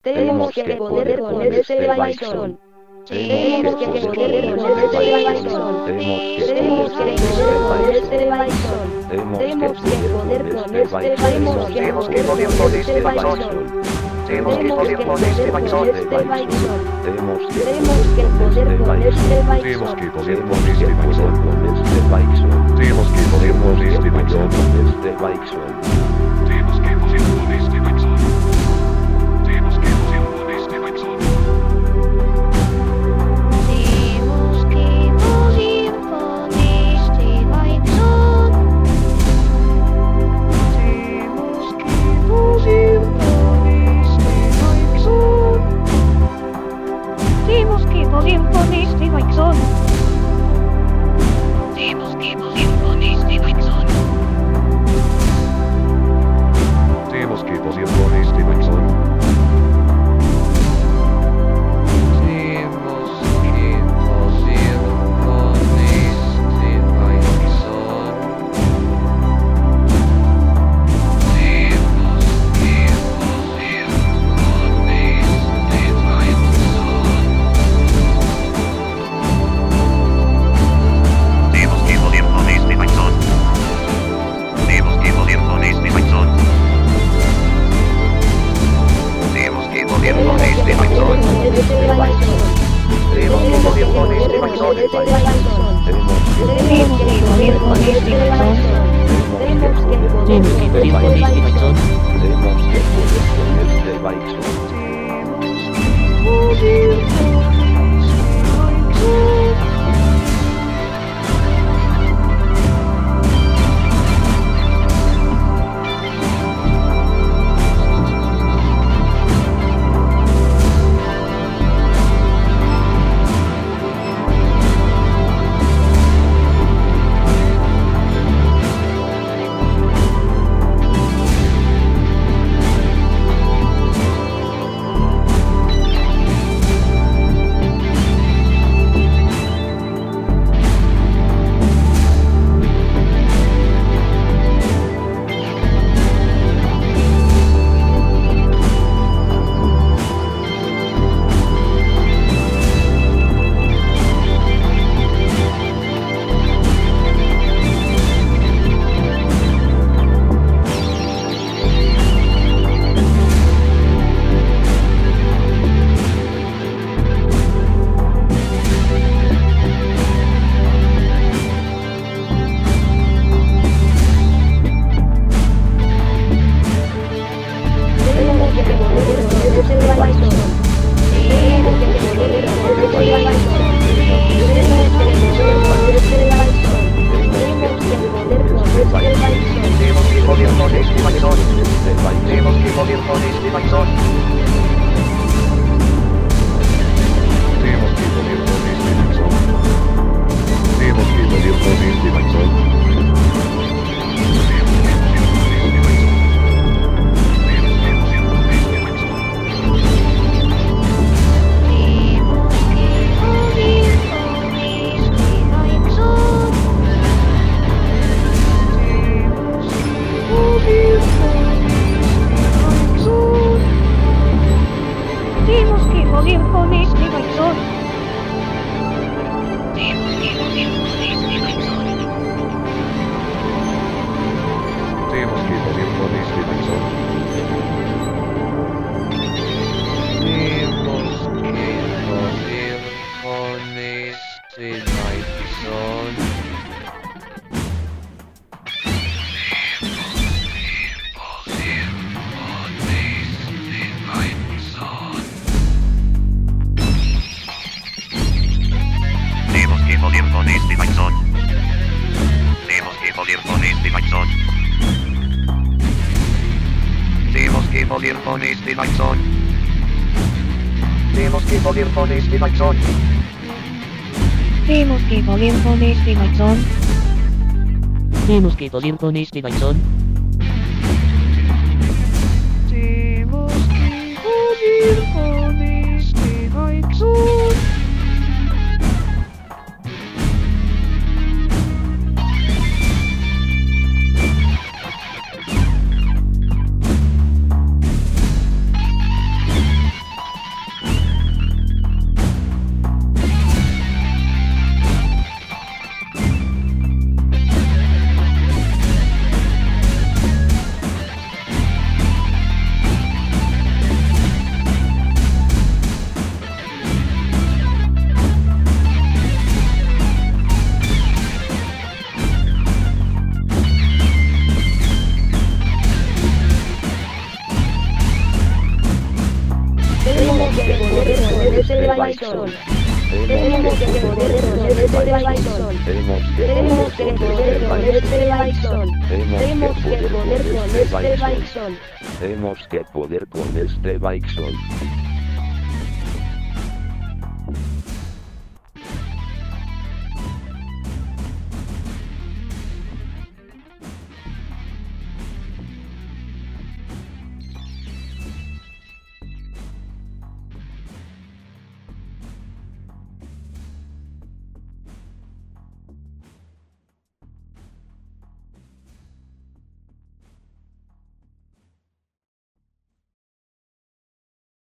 Tenemos que poder con este Bison. Tenemos que poder con este Bison. Tenemos que poder con este Bison. Tenemos que poder con este Bison. Tenemos que poder con este Bison. Tenemos que poder con este Bison. Tenemos que poder con este Bison. Tenemos que poder con este Bison. Tenemos que poder con este Bison. Tenemos que poder con este Bison. Tenemos que poder con este Bison. Tenemos que poder con este Bison. Tenemos que poder con este Bison. Tenemos que poder con este Bison. Tenemos que poder con este Bison. Tenemos que poder con este Bison. poder con este Bison. Tenemos que poder con este Bison. Tenemos que poder con este Bison. Tenemos que poder con este Bison. Tenemos que poder con este Bison. poder con este Bison. Tenemos que poder con este Bison. Tenemos que poder con este Bison. Tenemos que poder con este Bison. Tenemos que poder con este Bison.